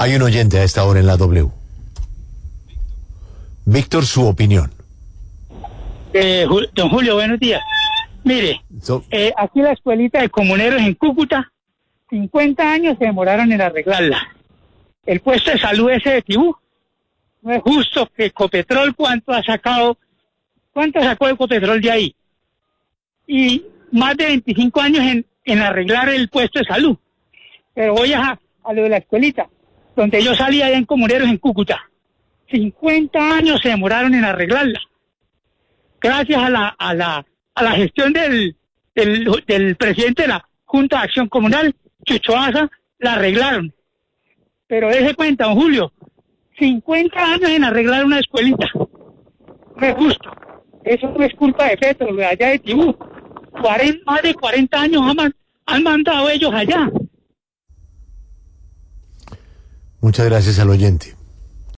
Hay un oyente a esta hora en la W. Víctor, su opinión. Don Julio, buenos días. Mire, aquí la escuelita de comuneros en Cúcuta, 50 años se demoraron en arreglarla. El puesto de salud ese de Tibú, no es justo que Ecopetrol, ¿cuánto sacó Ecopetrol de ahí? Y más de 25 años en arreglar el puesto de salud. Pero voy a lo de la escuelita, donde yo salí allá en comuneros en Cúcuta. 50 años se demoraron en arreglarla. Gracias a la gestión del presidente de la Junta de Acción Comunal, Chucho Asa, la arreglaron. Pero dése cuenta, don Julio, 50 años en arreglar una escuelita. No es justo. Eso no es culpa de Petro, de allá de Tibú. Más de 40 años han mandado ellos allá. Muchas gracias al oyente.